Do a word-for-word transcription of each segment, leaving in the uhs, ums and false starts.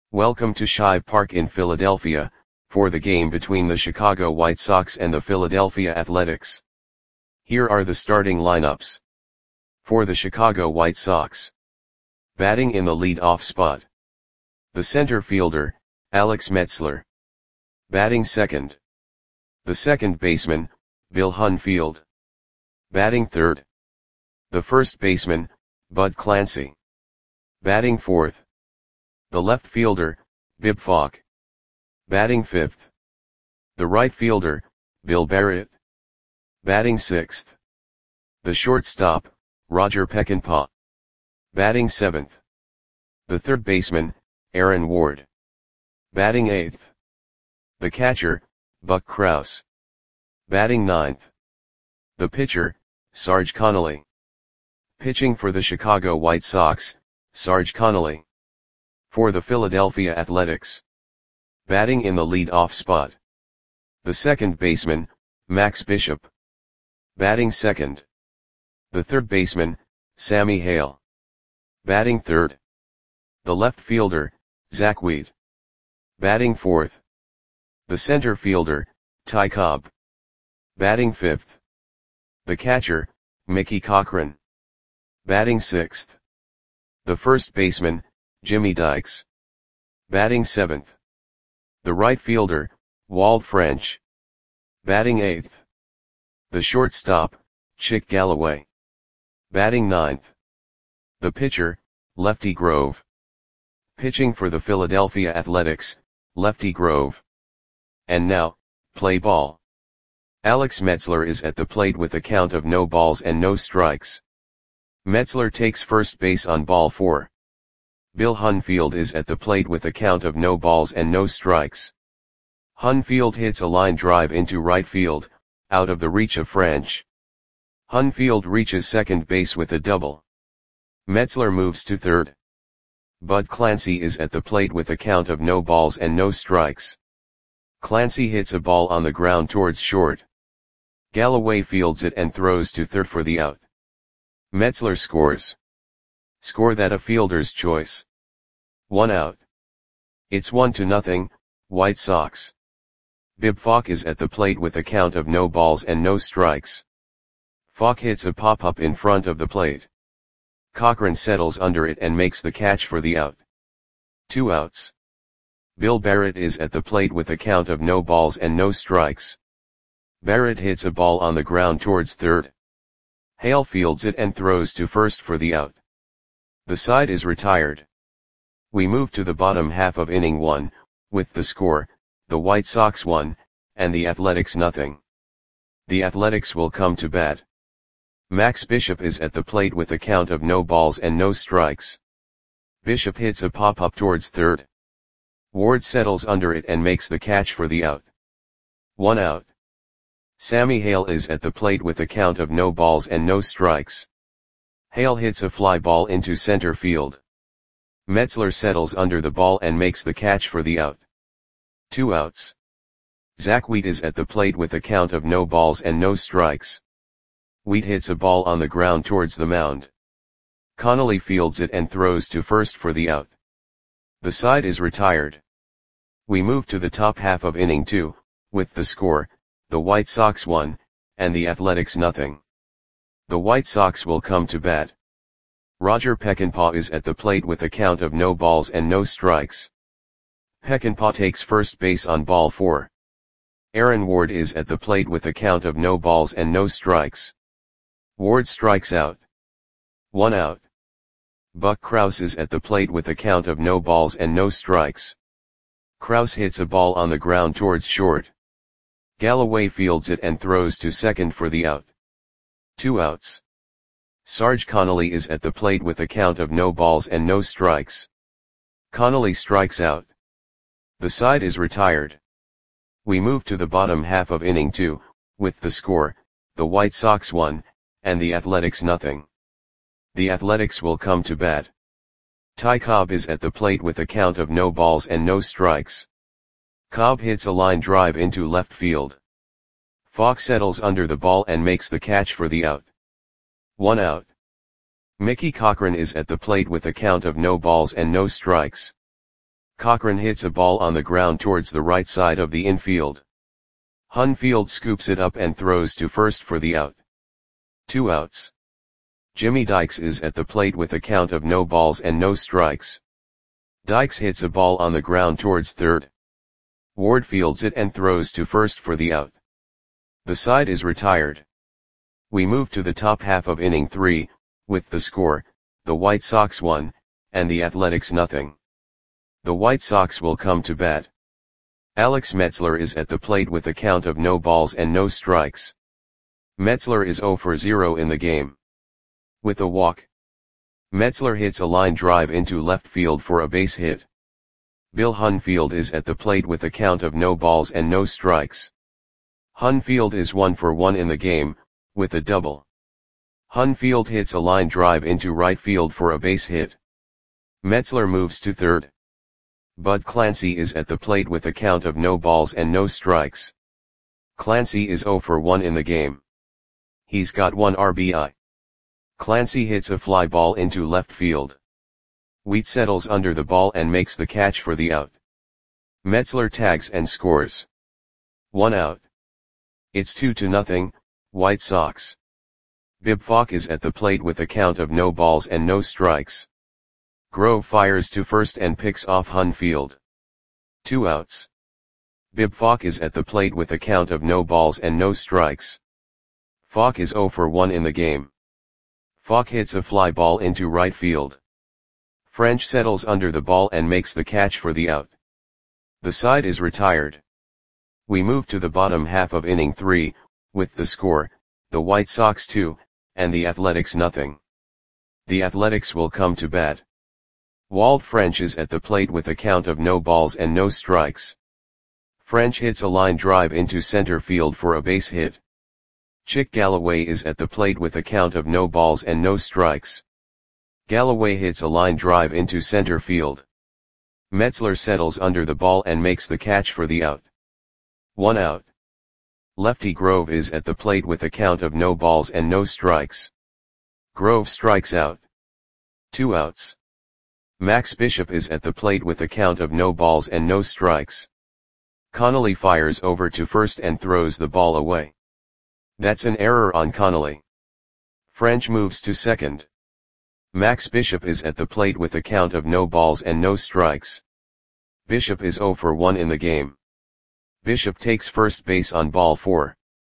Welcome to Shive Park in Philadelphia, for the game between the Chicago White Sox and the Philadelphia Athletics. Here are the starting lineups. For the Chicago White Sox. Batting in the lead-off spot. The center fielder, Alex Metzler. Batting second. The second baseman, Bill Hunfield. Batting third. The first baseman, Bud Clancy. Batting fourth. The left fielder, Bib Falk. Batting fifth. The right fielder, Bill Barrett. Batting sixth. The shortstop, Roger Peckinpah. Batting seventh. The third baseman, Aaron Ward. Batting eighth. The catcher, Buck Krause. Batting ninth. The pitcher, Sarge Connolly. Pitching for the Chicago White Sox, Sarge Connolly. For the Philadelphia Athletics. Batting in the lead-off spot. The second baseman, Max Bishop. Batting second. The third baseman, Sammy Hale. Batting third. The left fielder, Zach Wheat. Batting fourth. The center fielder, Ty Cobb. Batting fifth. The catcher, Mickey Cochrane. Batting sixth. The first baseman, Jimmy Dykes. Batting seventh. The right fielder, Walt French. Batting eighth. The shortstop, Chick Galloway. Batting ninth. The pitcher, Lefty Grove. Pitching for the Philadelphia Athletics, Lefty Grove. And now, play ball. Alex Metzler is at the plate with a count of no balls and no strikes. Metzler takes first base on ball four. Bill Hunfield is at the plate with a count of no balls and no strikes. Hunfield hits a line drive into right field, out of the reach of French. Hunfield reaches second base with a double. Metzler moves to third. Bud Clancy is at the plate with a count of no balls and no strikes. Clancy hits a ball on the ground towards short. Galloway fields it and throws to third for the out. Metzler scores. Score that a fielder's choice. One out. It's one to nothing, White Sox. Bib Falk is at the plate with a count of no balls and no strikes. Falk hits a pop-up in front of the plate. Cochrane settles under it and makes the catch for the out. Two outs. Bill Barrett is at the plate with a count of no balls and no strikes. Barrett hits a ball on the ground towards third. Hale fields it and throws to first for the out. The side is retired. We move to the bottom half of inning one, with the score, the White Sox one, and the Athletics nothing. The Athletics will come to bat. Max Bishop is at the plate with a count of no balls and no strikes. Bishop hits a pop-up towards third. Ward settles under it and makes the catch for the out. One out. Sammy Hale is at the plate with a count of no balls and no strikes. Hale hits a fly ball into center field. Metzler settles under the ball and makes the catch for the out. Two outs. Zach Wheat is at the plate with a count of no balls and no strikes. Wheat hits a ball on the ground towards the mound. Connolly fields it and throws to first for the out. The side is retired. We move to the top half of inning two, with the score, the White Sox one, and the Athletics nothing. The White Sox will come to bat. Roger Peckinpah is at the plate with a count of no balls and no strikes. Peckinpah takes first base on ball four. Aaron Ward is at the plate with a count of no balls and no strikes. Ward strikes out. One out. Buck Krause is at the plate with a count of no balls and no strikes. Krause hits a ball on the ground towards short. Galloway fields it and throws to second for the out. Two outs. Sarge Connolly is at the plate with a count of no balls and no strikes. Connolly strikes out. The side is retired. We move to the bottom half of inning two, with the score, the White Sox one, and the Athletics nothing. The Athletics will come to bat. Ty Cobb is at the plate with a count of no balls and no strikes. Cobb hits a line drive into left field. Falk settles under the ball and makes the catch for the out. One out. Mickey Cochrane is at the plate with a count of no balls and no strikes. Cochran hits a ball on the ground towards the right side of the infield. Hunfield scoops it up and throws to first for the out. Two outs. Jimmy Dykes is at the plate with a count of no balls and no strikes. Dykes hits a ball on the ground towards third. Ward fields it and throws to first for the out. The side is retired. We move to the top half of inning three, with the score, the White Sox one, and the Athletics nothing. The White Sox will come to bat. Alex Metzler is at the plate with a count of no balls and no strikes. Metzler is zero for zero in the game. With a walk. Metzler hits a line drive into left field for a base hit. Bill Hunfield is at the plate with a count of no balls and no strikes. Hunfield is one for one in the game, with a double. Hunfield hits a line drive into right field for a base hit. Metzler moves to third. Bud Clancy is at the plate with a count of no balls and no strikes. Clancy is zero for one in the game. He's got one R B I. Clancy hits a fly ball into left field. Wheat settles under the ball and makes the catch for the out. Metzler tags and scores. One out. It's two to nothing, White Sox. Bib Falk is at the plate with a count of no balls and no strikes. Grove fires to first and picks off Hunfield. Two outs. Bib Falk is at the plate with a count of no balls and no strikes. Falk is zero for one in the game. Falk hits a fly ball into right field. French settles under the ball and makes the catch for the out. The side is retired. We move to the bottom half of inning three, with the score, the White Sox two, and the Athletics nothing. The Athletics will come to bat. Walt French is at the plate with a count of no balls and no strikes. French hits a line drive into center field for a base hit. Chick Galloway is at the plate with a count of no balls and no strikes. Galloway hits a line drive into center field. Metzler settles under the ball and makes the catch for the out. One out. Lefty Grove is at the plate with a count of no balls and no strikes. Grove strikes out. Two outs. Max Bishop is at the plate with a count of no balls and no strikes. Connolly fires over to first and throws the ball away. That's an error on Connolly. French moves to second. Max Bishop is at the plate with a count of no balls and no strikes. Bishop is zero for one in the game. Bishop takes first base on ball four.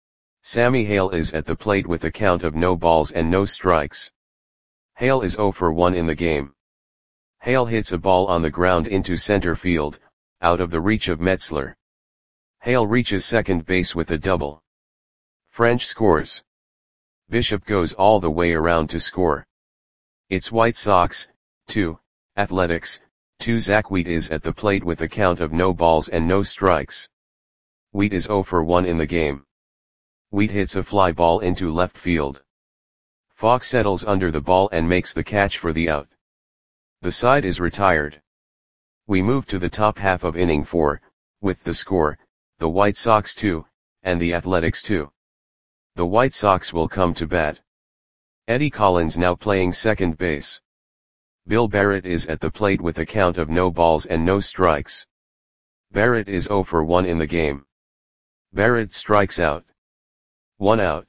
Sammy Hale is at the plate with a count of no balls and no strikes. Hale is zero for one in the game. Hale hits a ball on the ground into center field, out of the reach of Metzler. Hale reaches second base with a double. French scores. Bishop goes all the way around to score. It's White Sox, two, Athletics, two. Zach Wheat is at the plate with a count of no balls and no strikes. Wheat is zero for one in the game. Wheat hits a fly ball into left field. Falk settles under the ball and makes the catch for the out. The side is retired. We move to the top half of inning four, with the score, the White Sox two, and the Athletics two. The White Sox will come to bat. Eddie Collins now playing second base. Bill Barrett is at the plate with a count of no balls and no strikes. Barrett is zero for one in the game. Barrett strikes out. One out.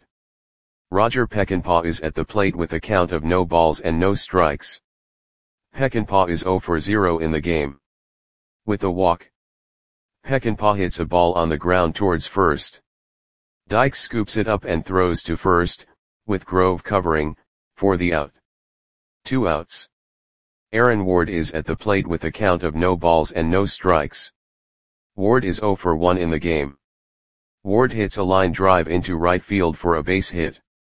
Roger Peckinpah is at the plate with a count of no balls and no strikes. Peckinpah is zero for zero in the game. With a walk. Peckinpah hits a ball on the ground towards first. Dykes scoops it up and throws to first, with Grove covering, for the out. Two outs. Aaron Ward is at the plate with a count of no balls and no strikes. Ward is zero for one in the game. Ward hits a line drive into right field for a base hit.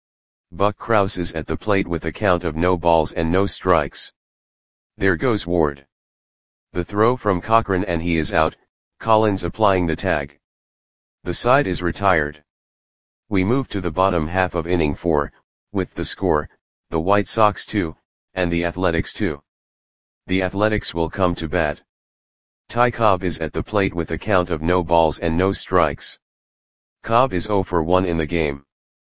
Buck Krause is at the plate with a count of no balls and no strikes. There goes Ward. The throw from Cochran and he is out, Collins applying the tag. The side is retired. We move to the bottom half of inning four, with the score, the White Sox two, and the Athletics two. The Athletics will come to bat. Ty Cobb is at the plate with a count of no balls and no strikes. Cobb is zero for one in the game.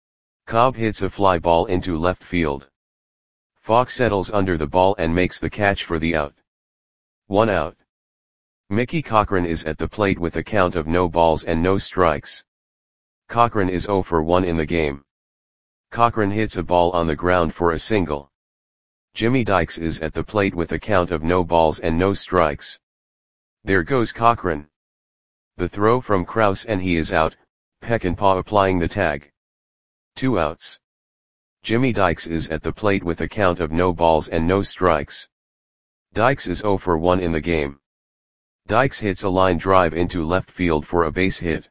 Cobb hits a fly ball into left field. Falk settles under the ball and makes the catch for the out. One out. Mickey Cochran is at the plate with a count of no balls and no strikes. Cochran is zero for one in the game. Cochran hits a ball on the ground for a single. Jimmy Dykes is at the plate with a count of no balls and no strikes. There goes Cochran. The throw from Kraus and he is out, Peckinpah applying the tag. Two outs. Jimmy Dykes is at the plate with a count of no balls and no strikes. Dykes is zero for one in the game. Dykes hits a line drive into left field for a base hit.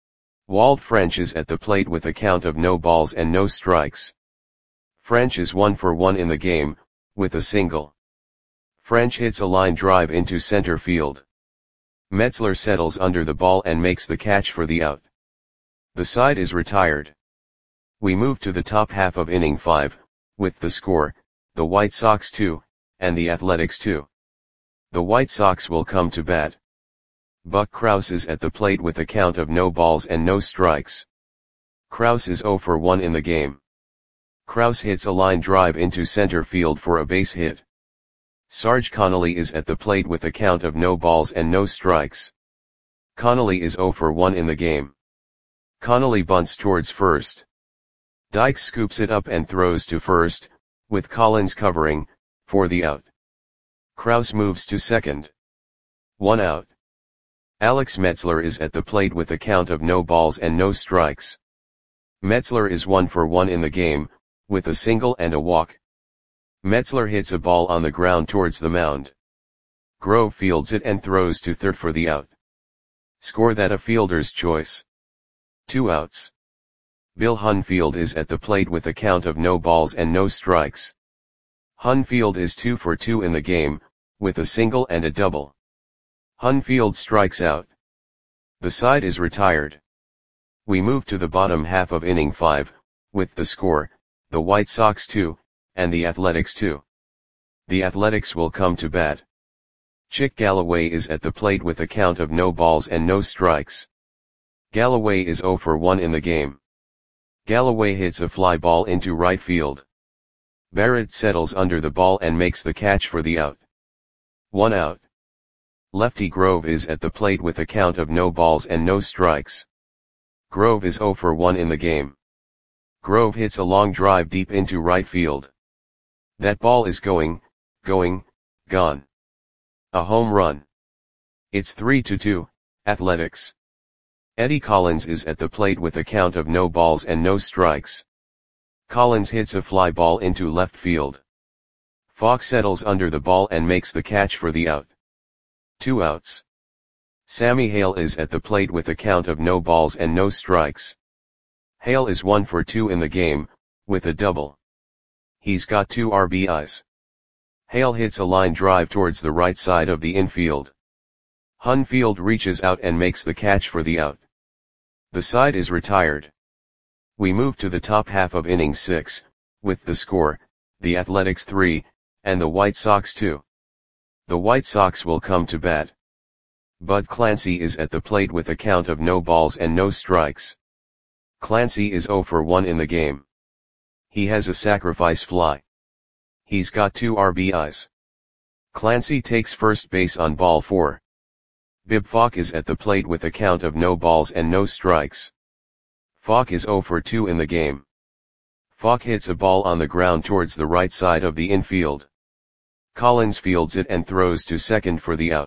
Walt French is at the plate with a count of no balls and no strikes. French is one for one in the game, with a single. French hits a line drive into center field. Metzler settles under the ball and makes the catch for the out. The side is retired. We move to the top half of inning five, with the score, the White Sox two, and the Athletics two. The White Sox will come to bat. Buck Kraus is at the plate with a count of no balls and no strikes. Kraus is zero for one in the game. Kraus hits a line drive into center field for a base hit. Sarge Connolly is at the plate with a count of no balls and no strikes. Connolly is zero for one in the game. Connolly bunts towards first. Dykes scoops it up and throws to first, with Collins covering, for the out. Kraus moves to second. One out. Alex Metzler is at the plate with a count of no balls and no strikes. Metzler is one for one in the game, with a single and a walk. Metzler hits a ball on the ground towards the mound. Grove fields it and throws to third for the out. Score that a fielder's choice. Two outs. Bill Hunfield is at the plate with a count of no balls and no strikes. Hunfield is two for two in the game, with a single and a double. Hunfield strikes out. The side is retired. We move to the bottom half of inning five, with the score, the White Sox two, and the Athletics two. The Athletics will come to bat. Chick Galloway is at the plate with a count of no balls and no strikes. Galloway is zero for one in the game. Galloway hits a fly ball into right field. Barrett settles under the ball and makes the catch for the out. One out. Lefty Grove is at the plate with a count of no balls and no strikes. Grove is zero for one in the game. Grove hits a long drive deep into right field. That ball is going, going, gone. A home run. It's three to two, Athletics. Eddie Collins is at the plate with a count of no balls and no strikes. Collins hits a fly ball into left field. Falk settles under the ball and makes the catch for the out. Two outs. Sammy Hale is at the plate with a count of no balls and no strikes. Hale is one for two in the game, with a double. He's got two R B Is. Hale hits a line drive towards the right side of the infield. Hunfield reaches out and makes the catch for the out. The side is retired. We move to the top half of inning six, with the score, the Athletics three, and the White Sox two. The White Sox will come to bat. Bud Clancy is at the plate with a count of no balls and no strikes. Clancy is zero for one in the game. He has a sacrifice fly. He's got two R B Is. Clancy takes first base on ball four. Bib Falk is at the plate with a count of no balls and no strikes. Falk is zero for two in the game. Falk hits a ball on the ground towards the right side of the infield. Collins fields it and throws to second for the out.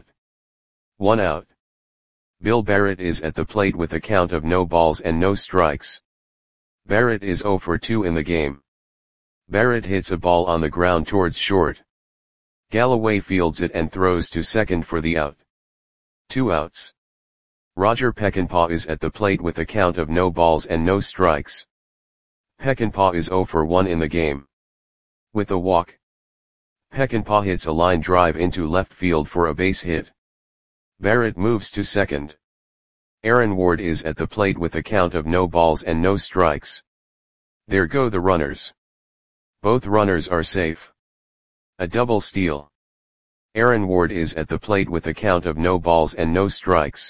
One out. Bill Barrett is at the plate with a count of no balls and no strikes. Barrett is zero for two in the game. Barrett hits a ball on the ground towards short. Galloway fields it and throws to second for the out. Two outs. Roger Peckinpah is at the plate with a count of no balls and no strikes. Peckinpah is zero for one in the game. With a walk. Peckinpah hits a line drive into left field for a base hit. Barrett moves to second. Aaron Ward is at the plate with a count of no balls and no strikes. There go the runners. Both runners are safe. A double steal. Aaron Ward is at the plate with a count of no balls and no strikes.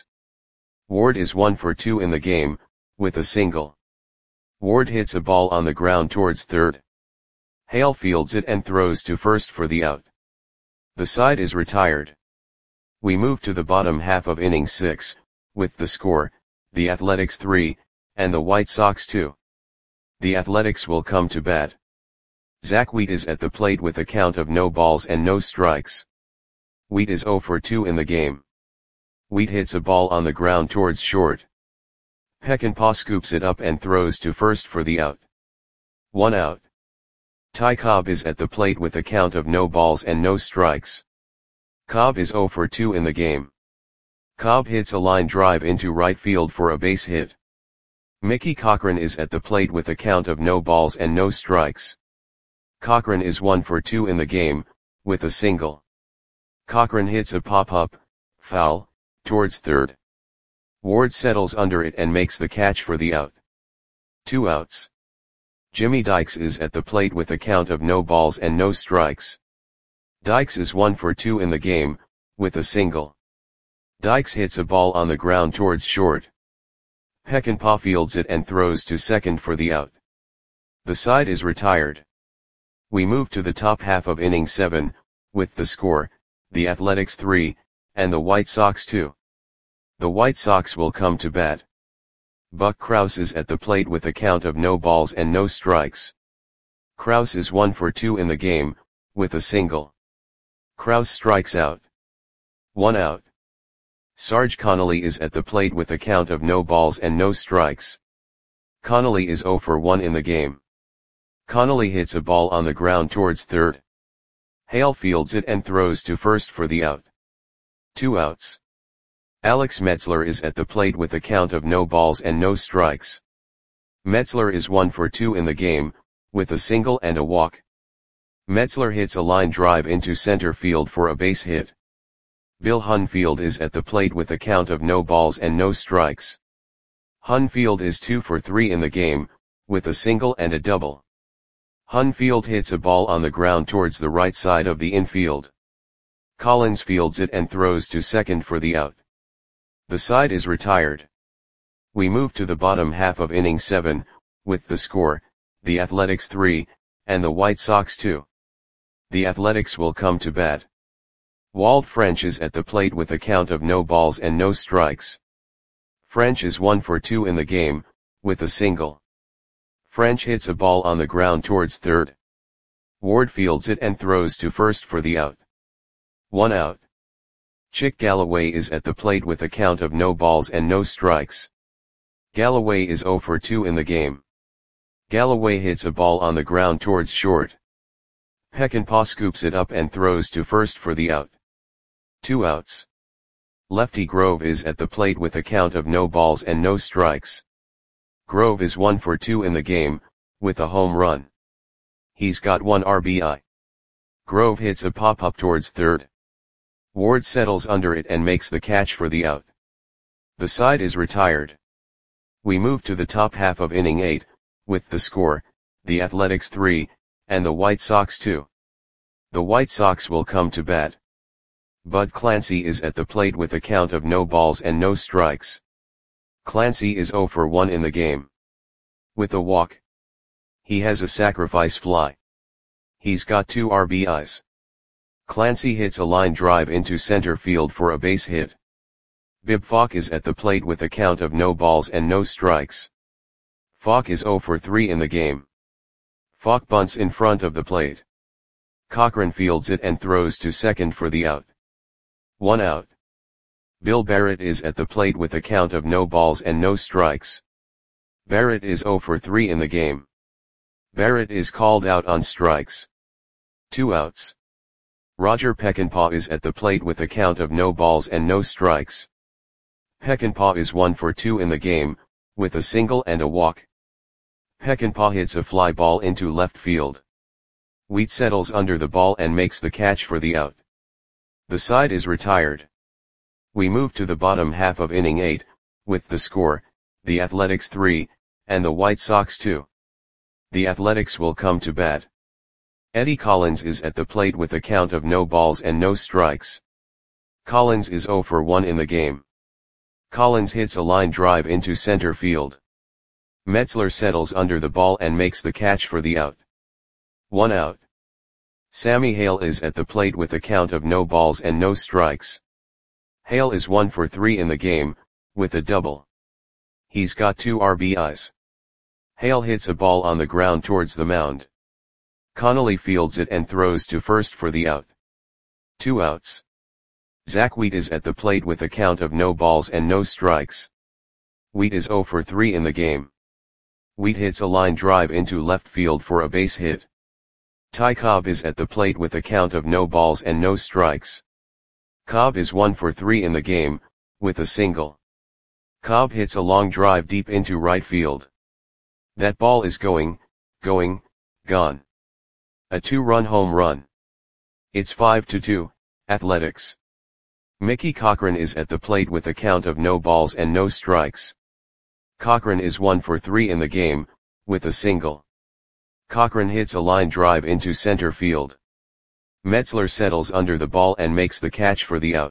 Ward is one for two in the game, with a single. Ward hits a ball on the ground towards third. Hale fields it and throws to first for the out. The side is retired. We move to the bottom half of inning six, with the score, the Athletics three, and the White Sox two. The Athletics will come to bat. Zach Wheat is at the plate with a count of no balls and no strikes. Wheat is oh for two in the game. Wheat hits a ball on the ground towards short. Peckinpah scoops it up and throws to first for the out. One out. Ty Cobb is at the plate with a count of no balls and no strikes. Cobb is oh for two in the game. Cobb hits a line drive into right field for a base hit. Mickey Cochrane is at the plate with a count of no balls and no strikes. Cochrane is one for two in the game, with a single. Cochrane hits a pop-up, foul, towards third. Ward settles under it and makes the catch for the out. Two outs. Jimmy Dykes is at the plate with a count of no balls and no strikes. Dykes is one for two in the game, with a single. Dykes hits a ball on the ground towards short. Peckinpah fields it and throws to second for the out. The side is retired. We move to the top half of inning seven, with the score, the Athletics three, and the White Sox two. The White Sox will come to bat. Buck Krause is at the plate with a count of no balls and no strikes. Krause is one for two in the game, with a single. Krause strikes out. One out. Sarge Connolly is at the plate with a count of no balls and no strikes. Connolly is oh for one in the game. Connolly hits a ball on the ground towards third. Hale fields it and throws to first for the out. Two outs. Alex Metzler is at the plate with a count of no balls and no strikes. Metzler is one for two in the game, with a single and a walk. Metzler hits a line drive into center field for a base hit. Bill Hunfield is at the plate with a count of no balls and no strikes. Hunfield is two for three in the game, with a single and a double. Hunfield hits a ball on the ground towards the right side of the infield. Collins fields it and throws to second for the out. The side is retired. We move to the bottom half of inning seven, with the score, the Athletics three, and the White Sox two. The Athletics will come to bat. Walt French is at the plate with a count of no balls and no strikes. French is one for two in the game, with a single. French hits a ball on the ground towards third. Ward fields it and throws to first for the out. One out. Chick Galloway is at the plate with a count of no balls and no strikes. Galloway is oh for two in the game. Galloway hits a ball on the ground towards short. Peckinpah scoops it up and throws to first for the out. Two outs. Lefty Grove is at the plate with a count of no balls and no strikes. Grove is one for two in the game, with a home run. He's got one R B I. Grove hits a pop-up towards third. Ward settles under it and makes the catch for the out. The side is retired. We move to the top half of inning eight, with the score, the Athletics three, and the White Sox two. The White Sox will come to bat. Bud Clancy is at the plate with a count of no balls and no strikes. Clancy is oh for one in the game. With a walk. He has a sacrifice fly. He's got two R B Is. Clancy hits a line drive into center field for a base hit. Bib Falk is at the plate with a count of no balls and no strikes. Falk is oh for three in the game. Falk bunts in front of the plate. Cochrane fields it and throws to second for the out. One out. Bill Barrett is at the plate with a count of no balls and no strikes. Barrett is oh for three in the game. Barrett is called out on strikes. Two outs. Roger Peckinpah is at the plate with a count of no balls and no strikes. Peckinpah is one for two in the game, with a single and a walk. Peckinpah hits a fly ball into left field. Wheat settles under the ball and makes the catch for the out. The side is retired. We move to the bottom half of inning eight, with the score, the Athletics three, and the White Sox two. The Athletics will come to bat. Eddie Collins is at the plate with a count of no balls and no strikes. Collins is oh for one in the game. Collins hits a line drive into center field. Metzler settles under the ball and makes the catch for the out. One out. Sammy Hale is at the plate with a count of no balls and no strikes. Hale is one for three in the game, with a double. He's got two R B Is. Hale hits a ball on the ground towards the mound. Connolly fields it and throws to first for the out. Two outs. Zach Wheat is at the plate with a count of no balls and no strikes. Wheat is zero for three in the game. Wheat hits a line drive into left field for a base hit. Ty Cobb is at the plate with a count of no balls and no strikes. Cobb is one for three in the game, with a single. Cobb hits a long drive deep into right field. That ball is going, going, gone. A two-run home run. It's five to two, Athletics. Mickey Cochran is at the plate with a count of no balls and no strikes. Cochran is one for three in the game, with a single. Cochran hits a line drive into center field. Metzler settles under the ball and makes the catch for the out.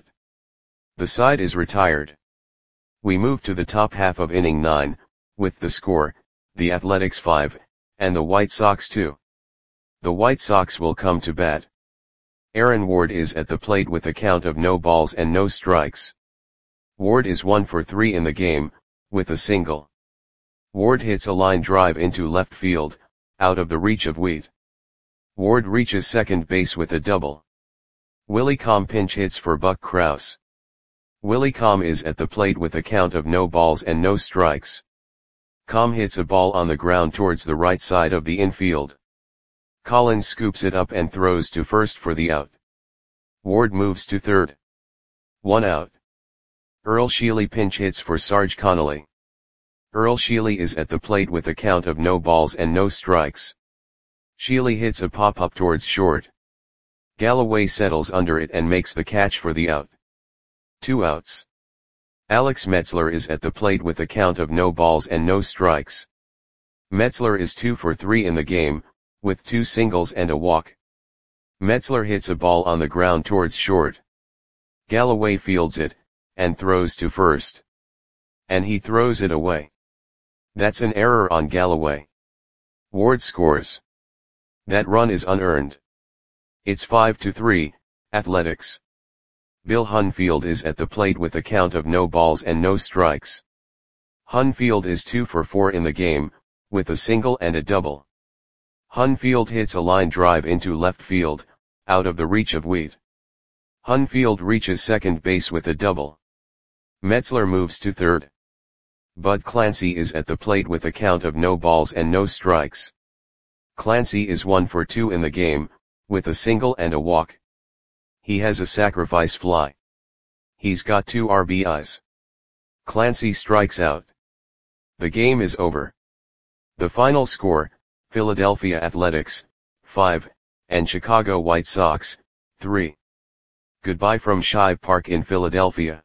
The side is retired. We move to the top half of inning nine, with the score, the Athletics five, and the White Sox two. The White Sox will come to bat. Aaron Ward is at the plate with a count of no balls and no strikes. Ward is one for three in the game, with a single. Ward hits a line drive into left field, out of the reach of Wheat. Ward reaches second base with a double. Willie Comm pinch hits for Buck Krause. Willie Comm is at the plate with a count of no balls and no strikes. Comm hits a ball on the ground towards the right side of the infield. Collins scoops it up and throws to first for the out. Ward moves to third. One out. Earl Sheely pinch hits for Sarge Connolly. Earl Sheely is at the plate with a count of no balls and no strikes. Sheely hits a pop-up towards short. Galloway settles under it and makes the catch for the out. Two outs. Alex Metzler is at the plate with a count of no balls and no strikes. Metzler is two for three in the game, with two singles and a walk. Metzler hits a ball on the ground towards short. Galloway fields it, and throws to first. And he throws it away. That's an error on Galloway. Ward scores. That run is unearned. It's five to three, Athletics. Bill Hunfield is at the plate with a count of no balls and no strikes. Hunfield is two for four in the game, with a single and a double. Hunfield hits a line drive into left field, out of the reach of Wheat. Hunfield reaches second base with a double. Metzler moves to third. Bud Clancy is at the plate with a count of no balls and no strikes. Clancy is one for two in the game, with a single and a walk. He has a sacrifice fly. He's got two R B Is. Clancy strikes out. The game is over. The final score, Philadelphia Athletics, five, and Chicago White Sox, three. Goodbye from Shive Park in Philadelphia.